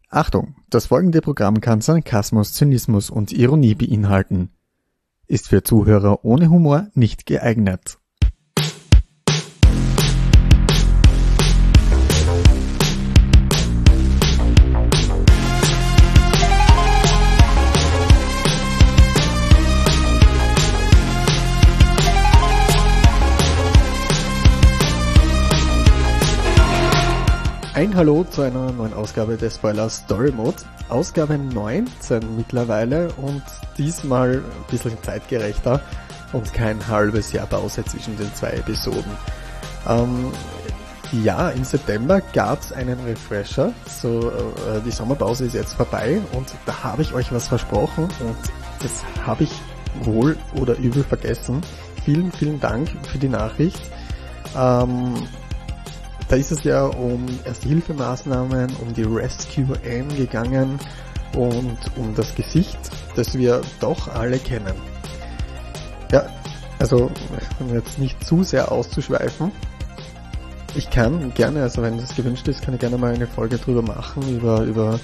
Achtung, das folgende Programm kann Sarkasmus, Zynismus und Ironie beinhalten. Ist für Zuhörer ohne Humor nicht geeignet. Ein Hallo zu einer neuen Ausgabe des Spoilers Story Mode. Ausgabe 19 mittlerweile und diesmal ein bisschen zeitgerechter und kein halbes Jahr Pause zwischen den zwei Episoden. Im September gab es einen Refresher, die Sommerpause ist jetzt vorbei und da habe ich euch was versprochen und das habe ich wohl oder übel vergessen. Vielen, vielen Dank für die Nachricht. Da ist es ja um Erste-Hilfemaßnahmen, um die Rescue Anne gegangen und um das Gesicht, das wir doch alle kennen. Ja, also um jetzt nicht zu sehr auszuschweifen, ich kann gerne, also wenn das gewünscht ist, kann ich gerne mal eine Folge drüber machen, über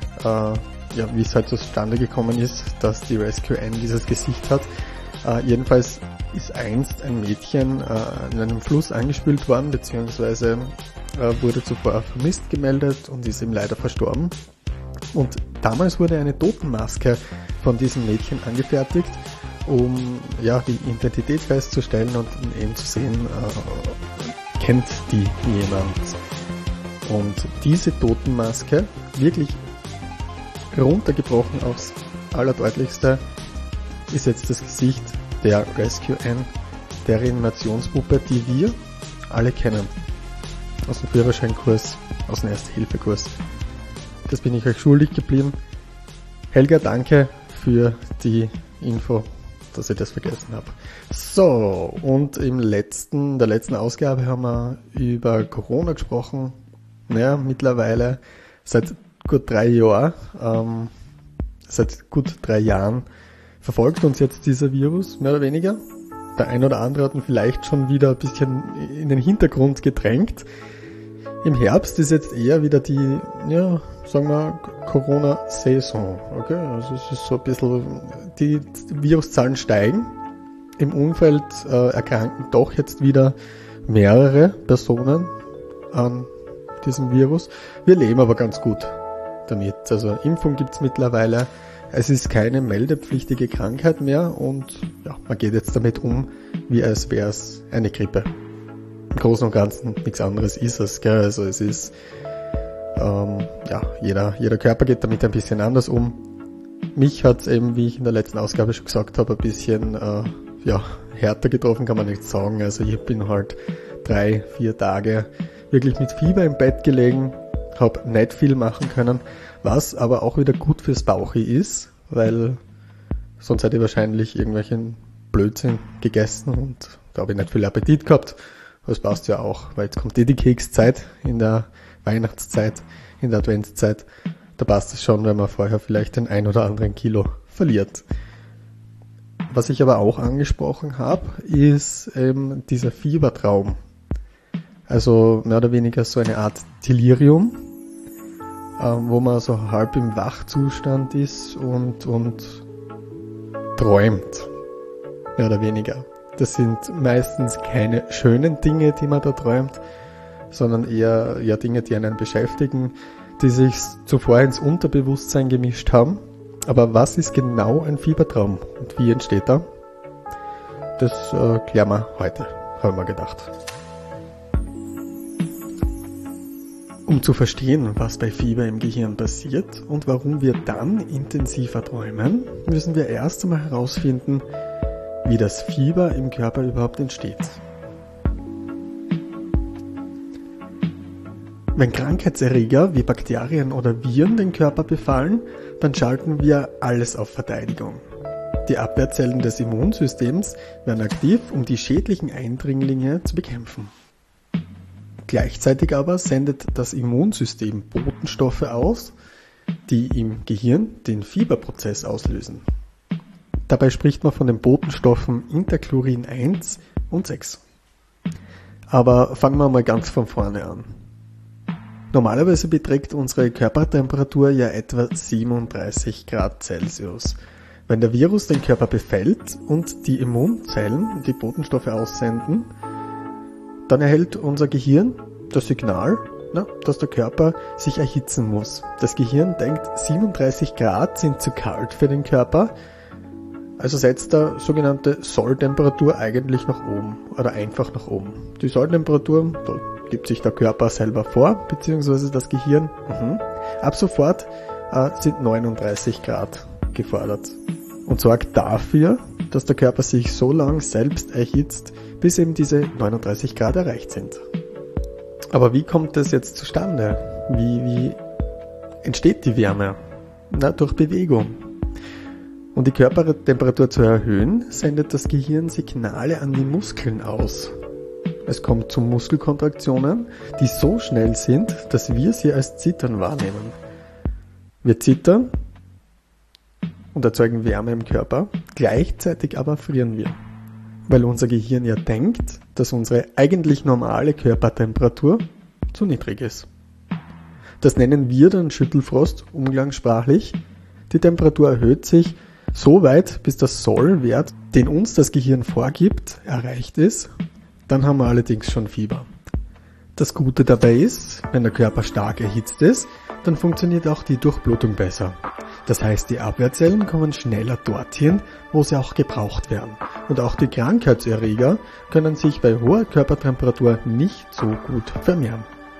wie es halt zustande gekommen ist, dass die Rescue Anne dieses Gesicht hat. Jedenfalls ist einst ein Mädchen in einem Fluss angespült worden, beziehungsweise wurde zuvor vermisst gemeldet und ist ihm leider verstorben. Und damals wurde eine Totenmaske von diesem Mädchen angefertigt, um die Identität festzustellen und eben zu sehen, kennt die jemand. Und diese Totenmaske, wirklich runtergebrochen aufs Allerdeutlichste, ist jetzt das Gesicht der Rescue Anne, der Reanimationspuppe, die wir alle kennen. Aus dem Führerscheinkurs, aus dem Erste-Hilfe-Kurs. Das bin ich euch schuldig geblieben. Helga, danke für die Info, dass ich das vergessen habe. So, und der letzten Ausgabe haben wir über Corona gesprochen. Naja, mittlerweile seit gut 3 Jahren, seit gut 3 Jahren verfolgt uns jetzt dieser Virus, mehr oder weniger. Der ein oder andere hat ihn vielleicht schon wieder ein bisschen in den Hintergrund gedrängt. Im Herbst ist jetzt eher wieder die, sagen wir, Corona-Saison. Okay, also es ist so ein bisschen, die Viruszahlen steigen. Im Umfeld erkranken doch jetzt wieder mehrere Personen an diesem Virus. Wir leben aber ganz gut damit. Also Impfung gibt's mittlerweile. Es ist keine meldepflichtige Krankheit mehr und man geht jetzt damit um, wie als wäre es eine Grippe. Im Großen und Ganzen nichts anderes ist es, gell? Also es ist, jeder Körper geht damit ein bisschen anders um. Mich hat es eben, wie ich in der letzten Ausgabe schon gesagt habe, ein bisschen härter getroffen, kann man nicht sagen. Also ich bin halt 3-4 Tage wirklich mit Fieber im Bett gelegen, habe nicht viel machen können, was aber auch wieder gut fürs Bauchi ist, weil sonst hätte ich wahrscheinlich irgendwelchen Blödsinn gegessen und da habe ich nicht viel Appetit gehabt. Das passt ja auch, weil jetzt kommt die Kekszeit in der Weihnachtszeit, in der Adventszeit. Da passt es schon, wenn man vorher vielleicht den 1 oder anderen Kilo verliert. Was ich aber auch angesprochen habe, ist dieser Fiebertraum. Also mehr oder weniger so eine Art Delirium, wo man so halb im Wachzustand ist und träumt. Mehr oder weniger. Das sind meistens keine schönen Dinge, die man da träumt, sondern eher Dinge, die einen beschäftigen, die sich zuvor ins Unterbewusstsein gemischt haben. Aber was ist genau ein Fiebertraum und wie entsteht er? Das klären wir heute, haben wir gedacht. Um zu verstehen, was bei Fieber im Gehirn passiert und warum wir dann intensiver träumen, müssen wir erst einmal herausfinden, wie das Fieber im Körper überhaupt entsteht. Wenn Krankheitserreger wie Bakterien oder Viren den Körper befallen, dann schalten wir alles auf Verteidigung. Die Abwehrzellen des Immunsystems werden aktiv, um die schädlichen Eindringlinge zu bekämpfen. Gleichzeitig aber sendet das Immunsystem Botenstoffe aus, die im Gehirn den Fieberprozess auslösen. Dabei spricht man von den Botenstoffen Interleukin 1 und 6. Aber fangen wir mal ganz von vorne an. Normalerweise beträgt unsere Körpertemperatur ja etwa 37 Grad Celsius. Wenn der Virus den Körper befällt und die Immunzellen die Botenstoffe aussenden, dann erhält unser Gehirn das Signal, dass der Körper sich erhitzen muss. Das Gehirn denkt, 37 Grad sind zu kalt für den Körper, also setzt der sogenannte Solltemperatur eigentlich nach oben oder einfach nach oben. Die Solltemperatur, da gibt sich der Körper selber vor, beziehungsweise das Gehirn. Ab sofort sind 39 Grad gefordert und sorgt dafür, dass der Körper sich so lang selbst erhitzt, bis eben diese 39 Grad erreicht sind. Aber wie kommt das jetzt zustande? Wie entsteht die Wärme? Durch Bewegung. Um die Körpertemperatur zu erhöhen, sendet das Gehirn Signale an die Muskeln aus. Es kommt zu Muskelkontraktionen, die so schnell sind, dass wir sie als Zittern wahrnehmen. Wir zittern und erzeugen Wärme im Körper, gleichzeitig aber frieren wir. Weil unser Gehirn ja denkt, dass unsere eigentlich normale Körpertemperatur zu niedrig ist. Das nennen wir dann Schüttelfrost, umgangssprachlich. Die Temperatur erhöht sich so weit, bis der Sollwert, den uns das Gehirn vorgibt, erreicht ist. Dann haben wir allerdings schon Fieber. Das Gute dabei ist, wenn der Körper stark erhitzt ist, dann funktioniert auch die Durchblutung besser. Das heißt, die Abwehrzellen kommen schneller dorthin, wo sie auch gebraucht werden. Und auch die Krankheitserreger können sich bei hoher Körpertemperatur nicht so gut vermehren.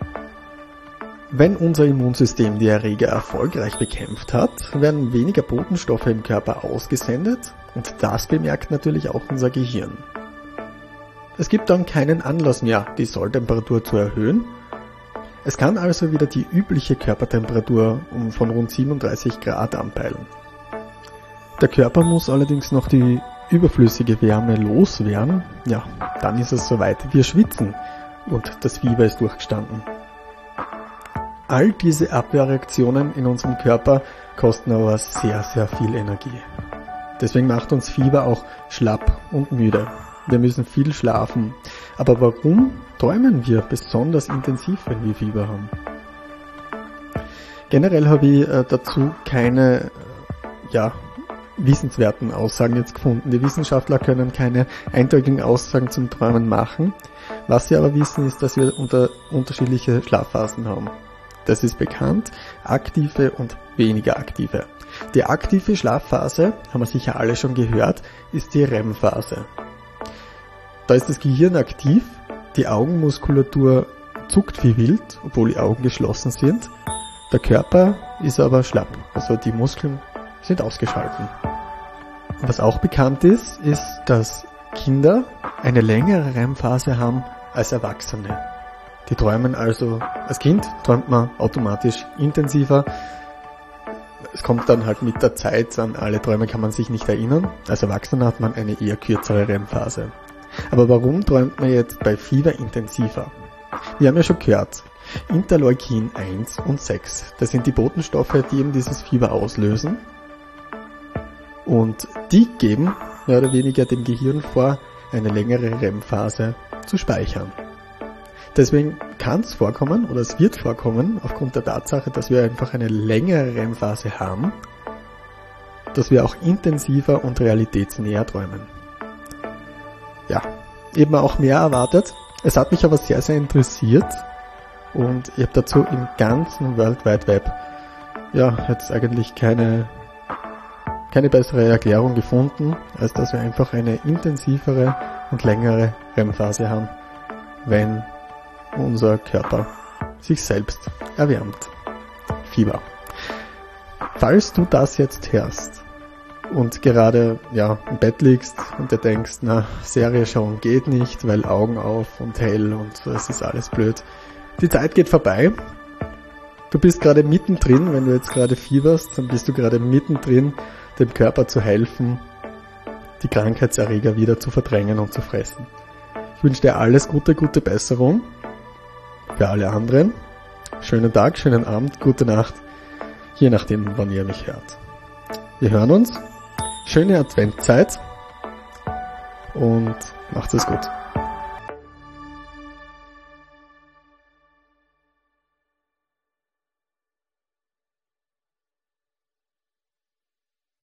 Wenn unser Immunsystem die Erreger erfolgreich bekämpft hat, werden weniger Botenstoffe im Körper ausgesendet und das bemerkt natürlich auch unser Gehirn. Es gibt dann keinen Anlass mehr, die Solltemperatur zu erhöhen. Es kann also wieder die übliche Körpertemperatur von rund 37 Grad anpeilen. Der Körper muss allerdings noch die überflüssige Wärme loswerden. Ja, dann ist es soweit. Wir schwitzen und das Fieber ist durchgestanden. All diese Abwehrreaktionen in unserem Körper kosten aber sehr, sehr viel Energie. Deswegen macht uns Fieber auch schlapp und müde. Wir müssen viel schlafen. Aber warum träumen wir besonders intensiv, wenn wir Fieber haben? Generell habe ich dazu keine wissenswerten Aussagen jetzt gefunden. Die Wissenschaftler können keine eindeutigen Aussagen zum Träumen machen. Was sie aber wissen, ist, dass wir unterschiedliche Schlafphasen haben. Das ist bekannt, aktive und weniger aktive. Die aktive Schlafphase, haben wir sicher alle schon gehört, ist die REM-Phase. Da ist das Gehirn aktiv, die Augenmuskulatur zuckt wie wild, obwohl die Augen geschlossen sind. Der Körper ist aber schlapp, also die Muskeln sind ausgeschaltet. Was auch bekannt ist, dass Kinder eine längere REM-Phase haben als Erwachsene. Die träumen also, als Kind träumt man automatisch intensiver. Es kommt dann halt mit der Zeit, an alle Träume kann man sich nicht erinnern. Als Erwachsener hat man eine eher kürzere REM-Phase. Aber warum träumt man jetzt bei Fieber intensiver? Wir haben ja schon gehört, Interleukin 1 und 6, das sind die Botenstoffe, die eben dieses Fieber auslösen. Und die geben mehr oder weniger dem Gehirn vor, eine längere REM-Phase zu speichern. Deswegen kann es vorkommen, oder es wird vorkommen, aufgrund der Tatsache, dass wir einfach eine längere REM-Phase haben, dass wir auch intensiver und realitätsnäher träumen. Ja, eben auch mehr erwartet. Es hat mich aber sehr, sehr interessiert und ich habe dazu im ganzen World Wide Web jetzt eigentlich keine bessere Erklärung gefunden, als dass wir einfach eine intensivere und längere REM-Phase haben, wenn unser Körper sich selbst erwärmt. Fieber. Falls du das jetzt hörst und gerade im Bett liegst und dir denkst, Serie schauen geht nicht, weil Augen auf und hell und es ist alles blöd. Die Zeit geht vorbei. Du bist gerade mittendrin, wenn du jetzt gerade fieberst, dann bist du gerade mittendrin, dem Körper zu helfen, die Krankheitserreger wieder zu verdrängen und zu fressen. Ich wünsche dir alles Gute, gute Besserung. Für alle anderen, schönen Tag, schönen Abend, gute Nacht, je nachdem, wann ihr mich hört. Wir hören uns, schöne Adventzeit und macht es gut.